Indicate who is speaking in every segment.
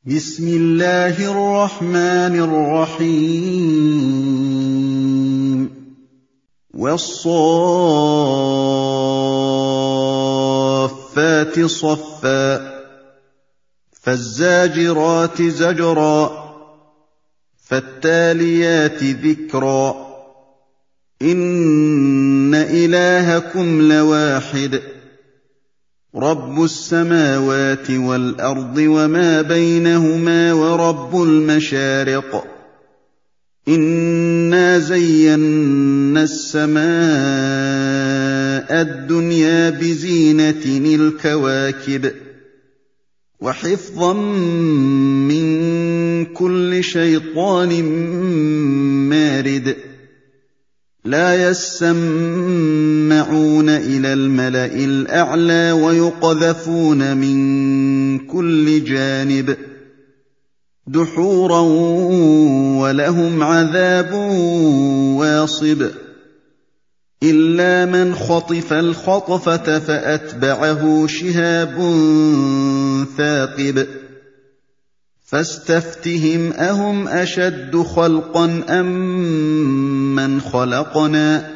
Speaker 1: بسم الله الرحمن الرحيم والصافات صفا فالزاجرات زجرا فالتاليات ذكرا إن إلهكم لواحد رب السماوات والأرض وما بينهما ورب المشارق إنا زينا السماء الدنيا بزينة الكواكب وحفظا من كل شيطان مارد لا يسمعون إلى الملأ الأعلى ويقذفون من كل جانب دحورا ولهم عذاب واصب إلا من خطف الخطفة فأتبعه شهاب ثاقب فاستفتهم أهم أشد خلقا أم من خلقنا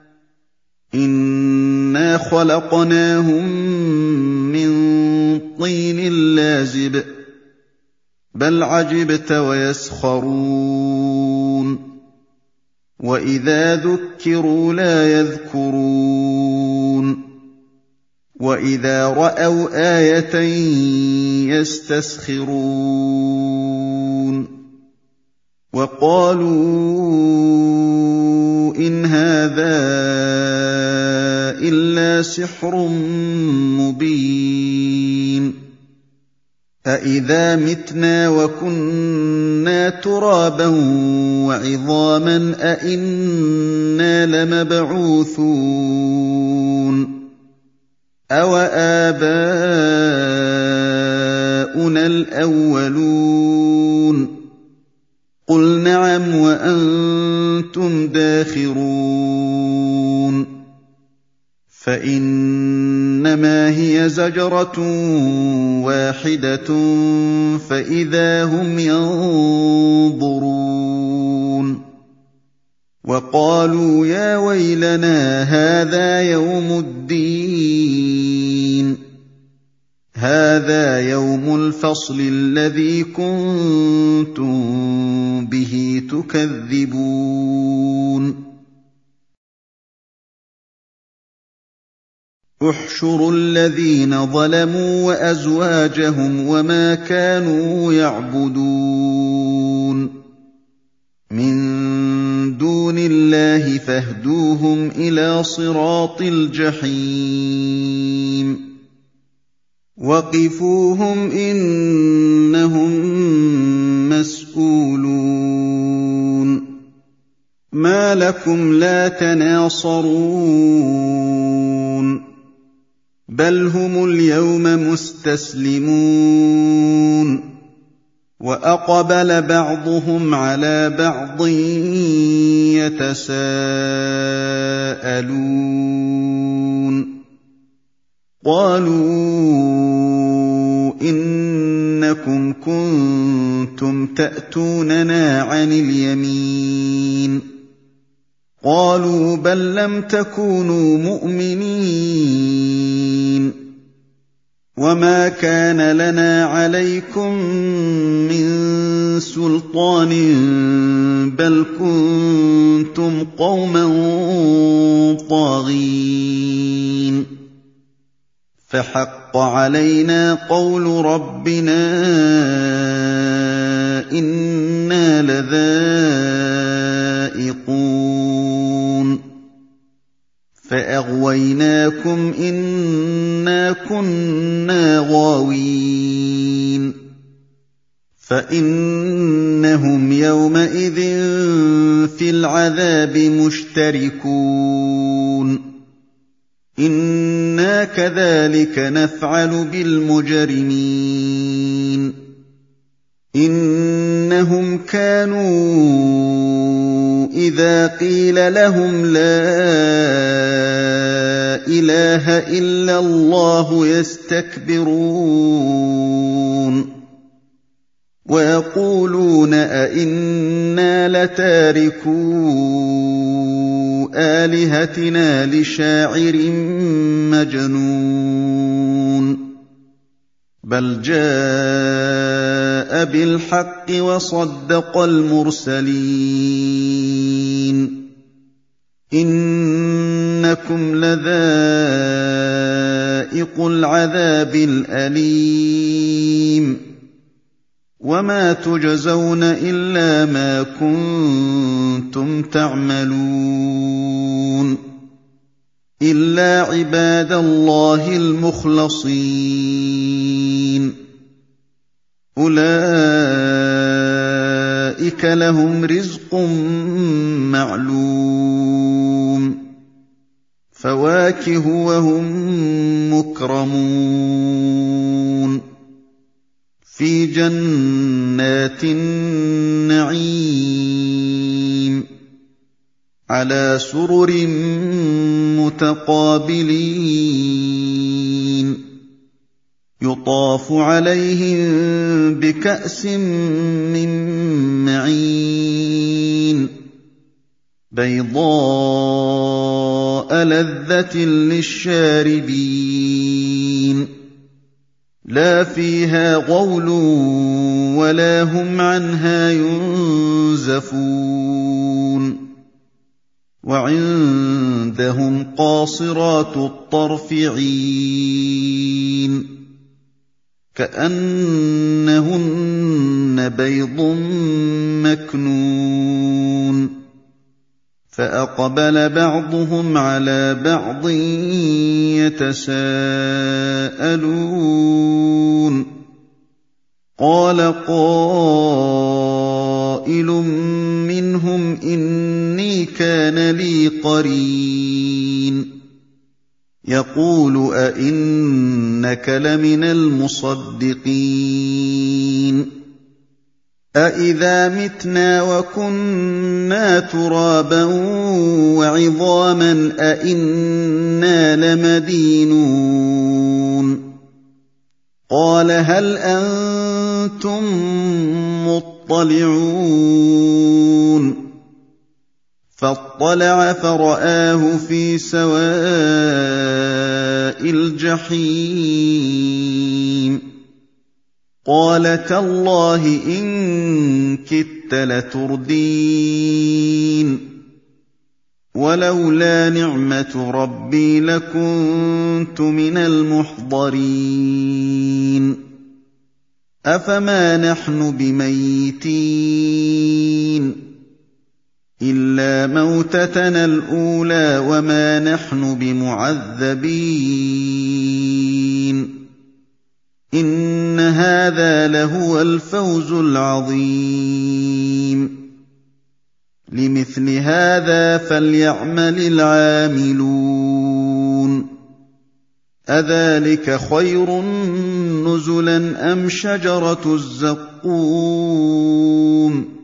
Speaker 1: إنا خلقناهم من طين لازب بل عجبت ويسخرون وإذا ذكروا لا يذكرون وإذا رأوا آية يستسخرون وقالوا إن هذا إلا سحر مبين أإذا متنا وكنا ترابا وعظاما أإنا لمبعوثون أَوَآبَاؤُنَا الْأَوَّلُونَ قُلْ نَعَمْ وَأَنتُمْ دَاخِرُونَ فَإِنَّمَا هِيَ زَجْرَةٌ وَاحِدَةٌ فَإِذَا هُمْ يَنظُرُونَ وَقَالُوا يَا وَيْلَنَا هَٰذَا يَوْمُ الدِّينِ هَٰذَا يَوْمُ الْفَصْلِ الَّذِي كُنتُم بِهِ تُكَذِّبُونَ احْشُرُوا الَّذِينَ ظَلَمُوا وَأَزْوَاجَهُمْ وَمَا كَانُوا يَعْبُدُونَ مِن دُونِ اللَّهِ فاهْدُوهُمْ إِلَىٰ صِرَاطِ الْجَحِيمِ وَقِفُوهُمْ إِنَّهُم مَّسْئُولُونَ مَا لَكُمْ لَا تَنَاصَرُونَ بَلْ هُمُ الْيَوْمَ مُسْتَسْلِمُونَ وَأَقْبَلَ بَعْضُهُمْ عَلَىٰ بَعْضٍ يَتَسَاءَلُونَ قَالُوا إِنَّكُمْ كُنتُمْ تَأْتُونَنَا عَنِ الْيَمِينِ قَالُوا بَل لَّمْ تَكُونُوا مُؤْمِنِينَ وَمَا كَانَ لَنَا عَلَيْكُم مِّن سُلْطَانٍ بَلْ كُنتُمْ قَوْمًا طَاغِينَ فَحَقَّ عَلَيْنَا قَوْلُ رَبِّنَا إِنَّا لَذَائِقُونَ فَأَغْوَيْنَاكُمْ إِنَّا كُنَّا غَاوِينَ فَإِنَّهُمْ يَوْمَئِذٍ فِي الْعَذَابِ مُشْتَرِكُونَ إِنَّا كَذَٰلِكَ نَفْعَلُ بِالْمُجْرِمِينَ إِنَّهُمْ كَانُوا إِذَا قِيلَ لَهُمْ لَا إِلَٰهَ إِلَّا اللَّهُ يَسْتَكْبِرُونَ ويقولون أئنا لتاركو آلهتنا لشاعر مجنون بل جاء بالحق وصدق المرسلين إنكم لذائقو العذاب الأليم وما تجزون إلا ما كنتم تعملون إلا عباد الله المخلصين أولئك لهم رزق معلوم فواكه وهم مكرمون في جنات النعيم على سرر متقابلين يطاف عليهم بكأس من معين بيضاء لذة للشاربين لا فيها غول ولا هم عنها ينزفون وعندهم قاصرات الطرف عين كأنهن بيض مكنون فأقبل بعضهم على بعض يتساءلون قال قائل منهم إني كان لي قرين يقول أئنك لمن المصدقين أئذا متنا وكنا ترابا وعظاما أئنا لمدينون قال هل أنتم مطلعون فاطلع فرآه في سواء الجحيم قال تالله إن كدت لتردين ولولا نعمة ربي لكنت من المحضرين أفما نحن بميتين إلا موتتنا الأولى وما نحن بمعذبين إن هذا لهو الفوز العظيم لمثل هذا فليعمل العاملون أذلك خير نزلا أم شجرة الزقوم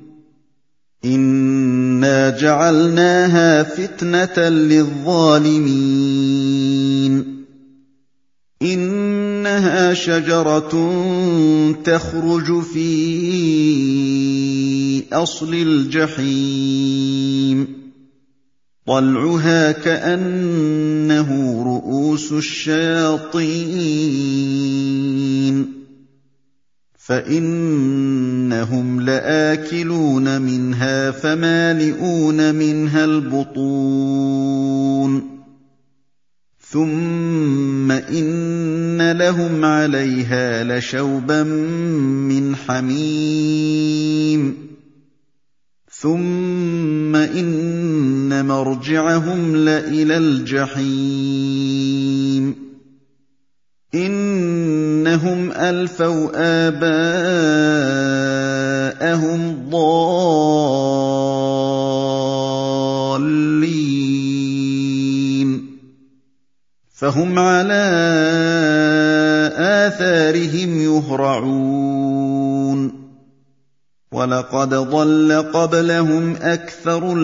Speaker 1: إنا جعلناها فتنة للظالمين إنها شجرة تخرج في أصل الجحيم طلعها كأنه رؤوس الشياطين فإنهم لآكلون منها فمالئون منها البطون ثم إن لهم عليها لشوبا من حميم ثم إن مرجعهم لإلى الجحيم إنهم ألفوا آباءهم ضالين فهم على آثارهم يهرعون ولقد ضل قبلهم أكثر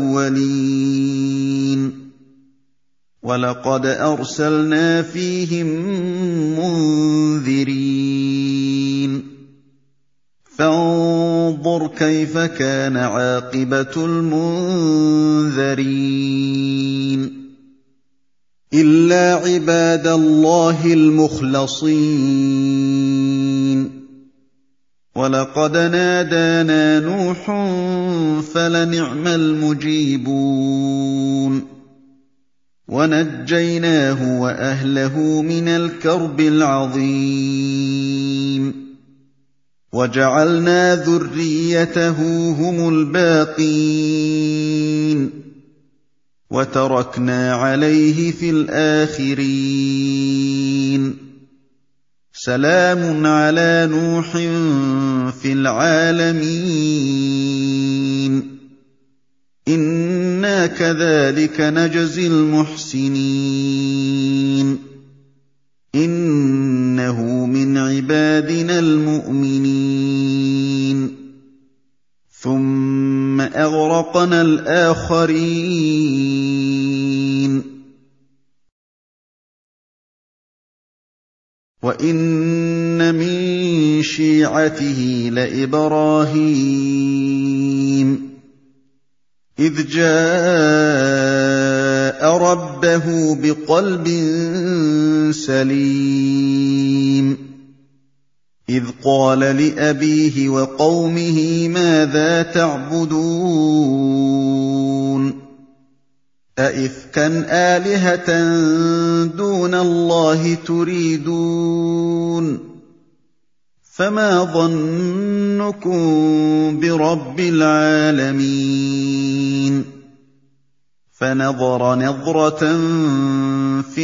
Speaker 1: الأولين ولقد أرسلنا فيهم منذرين فانظُرْ كَيْفَ كَانَ عَاقِبَةُ الْمُنذَرِينَ إِلَّا عِبَادَ اللَّهِ الْمُخْلَصِينَ وَلَقَدْ نَادَانَا نُوحٌ فَلَنِعْمَ الْمُجِيبُونَ وَنَجَّيْنَاهُ وَأَهْلَهُ مِنَ الْكَرْبِ الْعَظِيمِ وَجَعَلْنَا ذُرِّيَّتَهُ هُمُ الْبَاقِينَ وَتَرَكْنَا عَلَيْهِ فِي الْآخِرِينَ سَلَامٌ عَلَىٰ نُوحٍ فِي الْعَالَمِينَ إِنَّا كَذَٰلِكَ نَجْزِي الْمُحْسِنِينَ إِنَّهُ مِنْ عِبَادِنَا الْمُؤْمِنِينَ ثُمَّ أَغْرَقْنَا الْآخَرِينَ وَإِنَّ مِن شِيعَتِهِ لَإِبْرَاهِيمَ إِذْ جَاءَ رَبَّهُ بِقَلْبٍ سَلِيمٍ إِذْ قَالَ لِأَبِيهِ وَقَوْمِهِ مَاذَا تَعْبُدُونَ أَئِفْكًا آلِهَةً دُونَ اللَّهِ تُرِيدُونَ فَمَا ظَنُّكُم بِرَبِّ الْعَالَمِينَ فَنَظَرَ نَظْرَةً فِي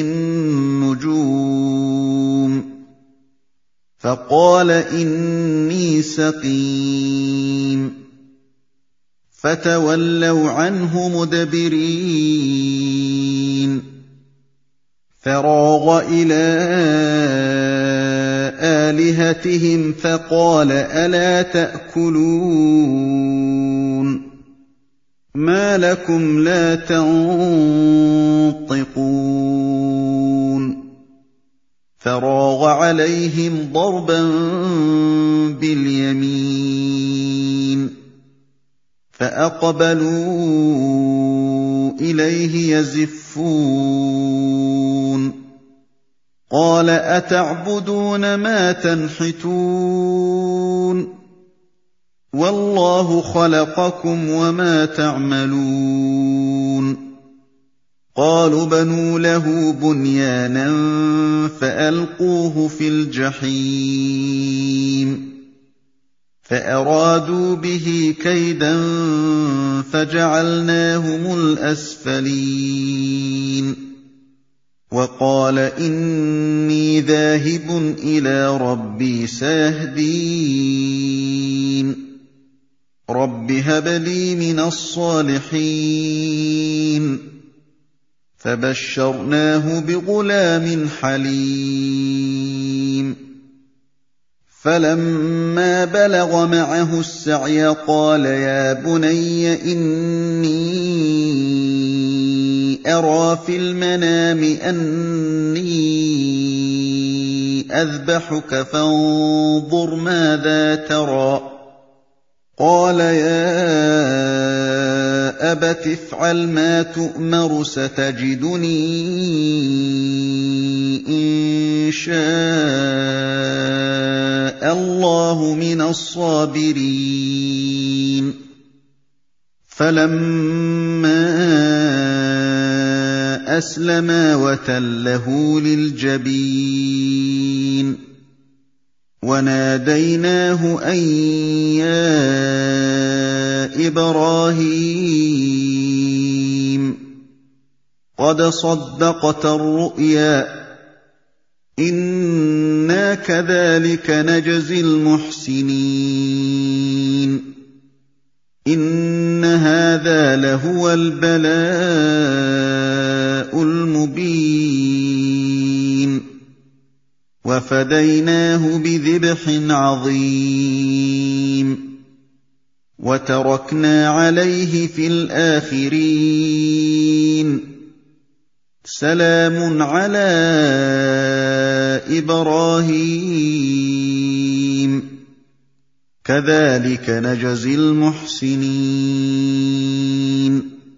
Speaker 1: النُّجُومِ فَقَالَ إِنِّي سَقِيمٌ فَتَوَلَّوْا عَنْهُ مُدْبِرِينَ فَرَاغَ إِلَىٰ آلِهَتِهِمْ فَقَالَ أَلَا تَأْكُلُونَ مَا لَكُمْ لَا تَنطِقُونَ فَرَاغَ عَلَيْهِمْ ضَرْبًا بِالْيَمِينِ فَأَقْبَلُوا إِلَيْهِ يَزِفُّونَ قَالَ أَتَعْبُدُونَ مَا تَنْحِتُونَ وَاللَّهُ خَلَقَكُمْ وَمَا تَعْمَلُونَ قَالُوا ابْنُوا لَهُ بُنْيَانًا فَأَلْقُوهُ فِي الْجَحِيمِ فَأَرَادُوا بِهِ كَيْدًا فَجَعَلْنَاهُمُ الْأَسْفَلِينَ وَقَالَ إِنِّي ذَاهِبٌ إِلَىٰ رَبِّي سَيَهْدِينِ رَبِّ هَبْ لِي مِنَ الصَّالِحِينَ فَبَشَّرْنَاهُ بِغُلَامٍ حَلِيمٍ فَلَمَّا بَلَغَ مَعَهُ السَّعْيَ قَالَ يَا بُنَيَّ إِنِّي أَرَىٰ فِي الْمَنَامِ أَنِّي أَذْبَحُكَ فَانظُرْ مَاذَا تَرَىٰ قَالَ يَا أَبَتِ افْعَلْ مَا تُؤْمَرُ سَتَجِدُنِي إِن شَاءَ اللَّهُ مِنَ الصَّابِرِينَ فَلَمَّا أَسْلَمَا وَتَلَّهُ لِلْجَبِينِ وَنَادَيْنَاهُ أَن يَا إِبْرَاهِيمُ قَدْ صَدَّقْتَ الرُّؤْيَا إِنَّا كَذَٰلِكَ نَجْزِي الْمُحْسِنِينَ إِنَّ هَٰذَا لَهُوَ الْبَلَاءُ الْمُبِينُ وَفَدَيْنَاهُ بِذِبْحٍ عَظِيمٍ وَتَرَكْنَا عَلَيْهِ فِي الْآخِرِينَ سَلَامٌ عَلَىٰ إِبْرَاهِيمَ كَذَٰلِكَ نَجْزِي الْمُحْسِنِينَ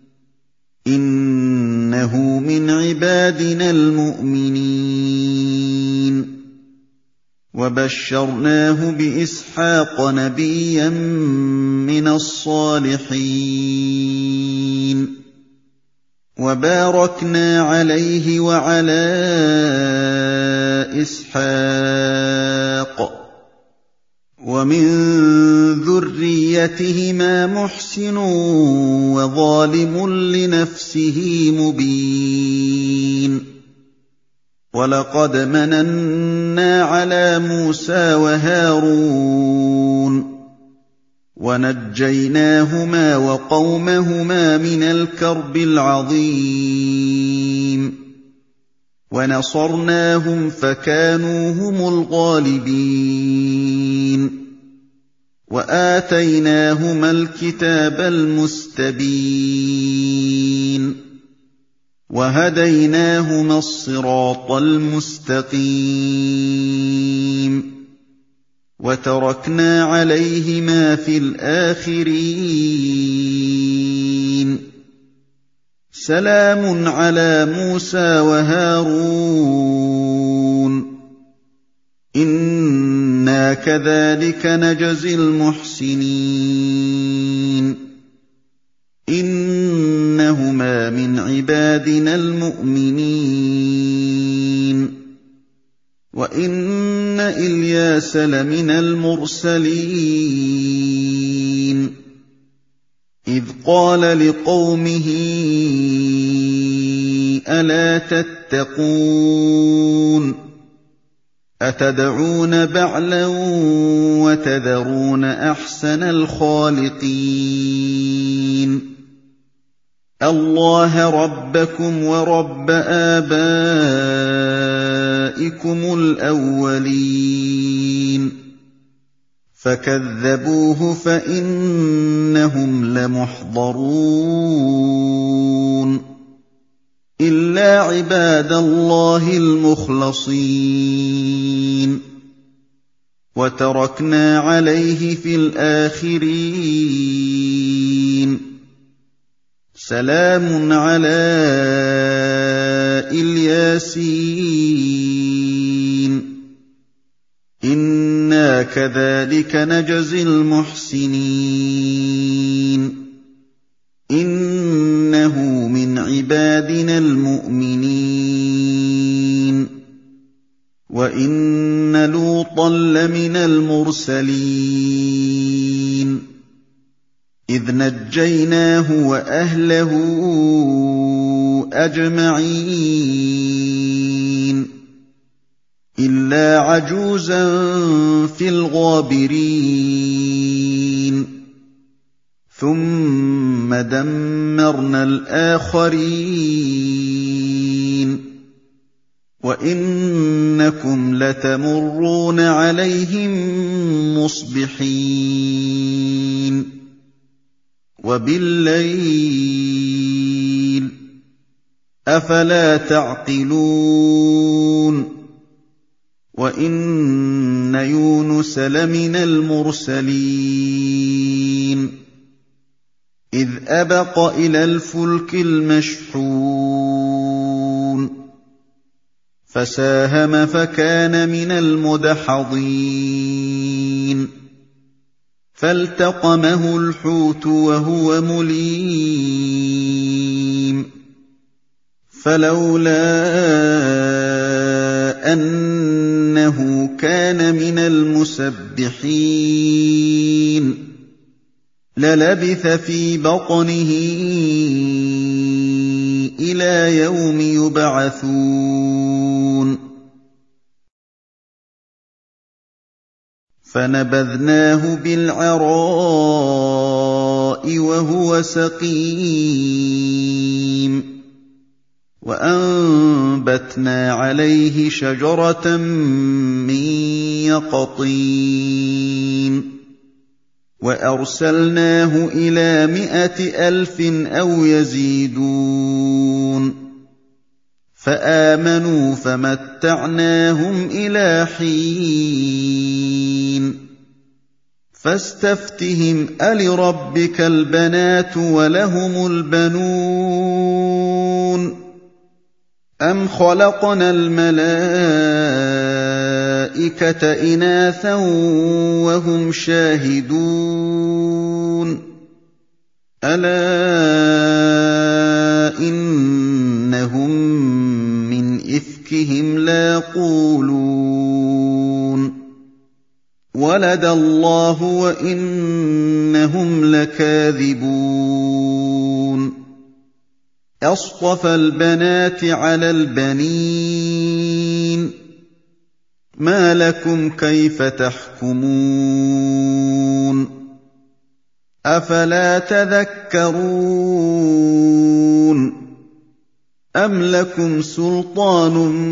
Speaker 1: إِنَّهُ مِنْ عِبَادِنَا الْمُؤْمِنِينَ وَبَشَّرْنَاهُ بِإِسْحَاقَ نَبِيًّا مِّنَ الصَّالِحِينَ وَبَارَكْنَا عَلَيْهِ وَعَلَىٰ إِسْحَاقَ وَمِن ذُرِّيَّتِهِمَا مُحْسِنٌ وَظَالِمٌ لِّنَفْسِهِ مُبِينٌ وَلَقَدْ مَنَنَّا عَلَىٰ مُوسَىٰ وَهَارُونَ وَنَجَّيْنَاهُمَا وَقَوْمَهُمَا مِنَ الْكَرْبِ الْعَظِيمِ وَنَصَرْنَاهُمْ فَكَانُوا هُمُ الْغَالِبِينَ وَآتَيْنَاهُمَا الْكِتَابَ الْمُسْتَبِينَ وَهَدَيْنَاهُمَا الصِّرَاطَ الْمُسْتَقِيمَ وَتَرَكْنَا عَلَيْهِمَا فِي الْآخِرِينَ سَلَامٌ عَلَىٰ مُوسَىٰ وَهَارُونَ إِنَّا كَذَٰلِكَ نَجْزِي الْمُحْسِنِينَ إِنَّهُمَا مِنْ عِبَادِنَا الْمُؤْمِنِينَ وَإِنَّ إِلْيَاسَ لَمِنَ الْمُرْسَلِينَ إِذْ قَالَ لِقَوْمِهِ أَلَا تَتَّقُونَ أَتَدْعُونَ بَعْلًا وَتَذَرُونَ أَحْسَنَ الْخَالِقِينَ اللَّهَ رَبَّكُمْ وَرَبَّ آبَائِكُمُ الْأَوَّلِينَ فَكَذَّبُوهُ فَإِنَّهُمْ لَمُحْضَرُونَ إِلَّا عِبَادَ اللَّهِ الْمُخْلَصِينَ وَتَرَكْنَا عَلَيْهِ فِي الْآخِرِينَ سَلَامٌ عَلَىٰ الْيَاسِينَ إِنَّا كَذَٰلِكَ نَجْزِي الْمُحْسِنِينَ إِنَّهُ مِنْ عِبَادِنَا الْمُؤْمِنِينَ وَإِنَّ لُوطًا لَّمِنَ الْمُرْسَلِينَ إِذْ نَجَّيْنَاهُ وَأَهْلَهُ أَجْمَعِينَ إِلَّا عَجُوزًا فِي الْغَابِرِينَ ثُمَّ دَمَّرْنَا الْآخَرِينَ وَإِنَّكُمْ لَتَمُرُّونَ عَلَيْهِم مُّصْبِحِينَ وَبِاللَّيْلِ ۗ أَفَلَا تَعْقِلُونَ وَإِنَّ يُونُسَ لَمِنَ الْمُرْسَلِينَ إِذْ أَبَقَ إِلَى الْفُلْكِ الْمَشْحُونِ فَسَاهَمَ فَكَانَ مِنَ الْمُدْحَضِينَ فَالْتَقَمَهُ الْحُوتُ وَهُوَ مُلِيمٌ فَلَوْلَا أَنَّهُ كَانَ مِنَ الْمُسَبِّحِينَ لَلَبِثَ فِي بَطْنِهِ إِلَىٰ يَوْمِ يُبْعَثُونَ فَنَبَذْنَاهُ بِالْعَرَاءِ وَهُوَ سَقِيمٌ وَأَنبَتْنَا عَلَيْهِ شَجَرَةً مِّن يَقْطِينٍ وَأَرْسَلْنَاهُ إِلَىٰ 100,000 أَوْ يَزِيدُونَ فَآمَنُوا فَمَتَّعْنَاهُمْ إِلَىٰ حِينٍ فاستفتهم ألربك البنات وَلَهُمُ الْبَنُونَ أَمْ خَلَقْنَا الْمَلَائِكَةَ إِنَاثًا وَهُمْ شَاهِدُونَ أَلَا إِنَّهُم مِّنْ إِفْكِهِمْ لَيَقُولُونَ وَلَدَ اللَّهُ وَإِنَّهُمْ لَكَاذِبُونَ أَصْطَفَى الْبَنَاتِ عَلَى الْبَنِينَ مَا لَكُمْ كَيْفَ تَحْكُمُونَ أَفَلَا تَذَكَّرُونَ أَمْ لَكُمْ سُلْطَانٌ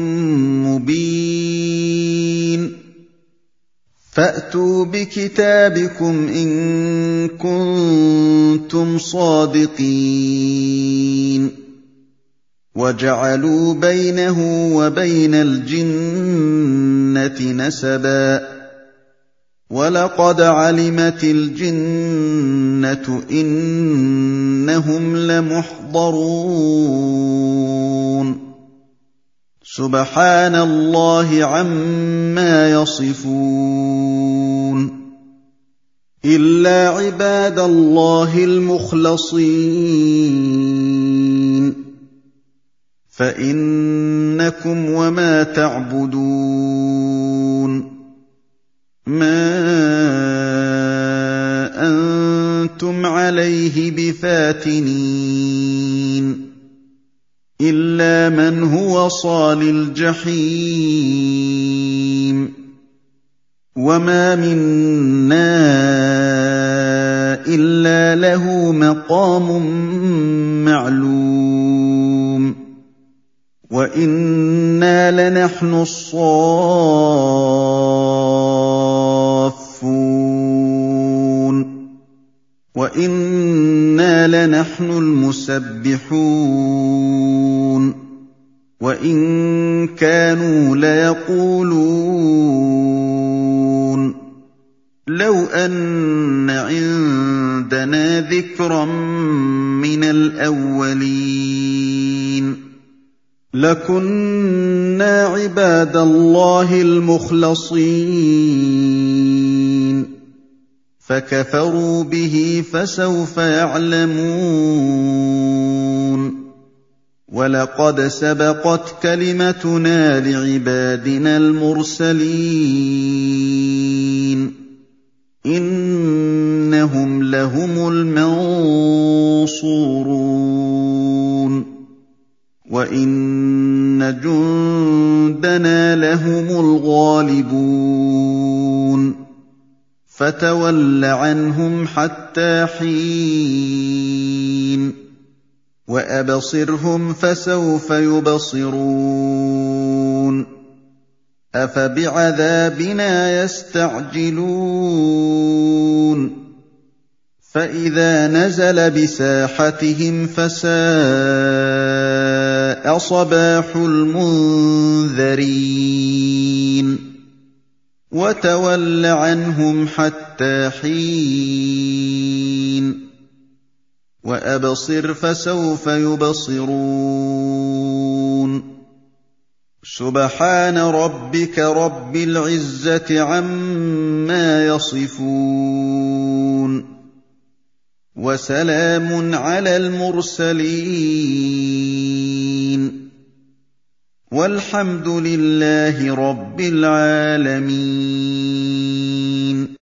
Speaker 1: مُّبِينٌ فَأْتُوا بِكِتَابِكُمْ إِن كُنتُمْ صَادِقِينَ وَجَعَلُوا بَيْنَهُ وَبَيْنَ الْجِنَّةِ نَسَبًا وَلَقَدْ عَلِمَتِ الْجِنَّةُ إِنَّهُمْ لَمُحْضَرُونَ سُبْحَانَ اللَّهِ عَمَّا يَصِفُونَ إِلَّا عِبَادَ اللَّهِ الْمُخْلَصِينَ فَإِنَّكُمْ وَمَا تَعْبُدُونَ مَا أَنتُمْ عَلَيْهِ بِفَاتِنِينَ إِلَّا مَنْ هُوَ صَالِ الْجَحِيمِ وَمَا مِنَّا إِلَّا لَهُ مَقَامٌ مَّعْلُومٌ وَإِنَّا لَنَحْنُ الصَّافُّونَ وَإِنَّا لَنَحْنُ الْمُسَبِّحُونَ وَإِن كَانُوا لَيَقُولُونَ لَوْ أَنَّ عِندَنَا ذِكْرًا مِّنَ الْأَوَّلِينَ لَكُنَّا عِبَادَ اللَّهِ الْمُخْلَصِينَ فَكَفَرُوا بِهِ فَسَوْفَ يَعْلَمُونَ وَلَقَدْ سَبَقَتْ كَلِمَتُنَا لِعِبَادِنَا الْمُرْسَلِينَ إِنَّهُمْ لَهُمُ الْمَنصُورُونَ وَإِنَّ جُندَنَا لَهُمُ الْغَالِبُونَ فَتَوَلَّ عَنْهُمْ حَتَّىٰ حِينٍ وَأَبْصِرْهُمْ فَسَوْفَ يُبْصِرُونَ أَفَبِعَذَابِنَا يَسْتَعْجِلُونَ فَإِذَا نَزَلَ بِسَاحَتِهِمْ فَسَاءَ صَبَاحُ الْمُنذَرِينَ وَتَوَلَّ عَنْهُمْ حَتَّىٰ حِينٍ وَأَبْصِرْ فَسَوْفَ يُبْصِرُونَ سُبْحَانَ رَبِّكَ رَبِّ الْعِزَّةِ عَمَّا يَصِفُونَ وَسَلَامٌ عَلَى الْمُرْسَلِينَ وَالْحَمْدُ لِلَّهِ رَبِّ الْعَالَمِينَ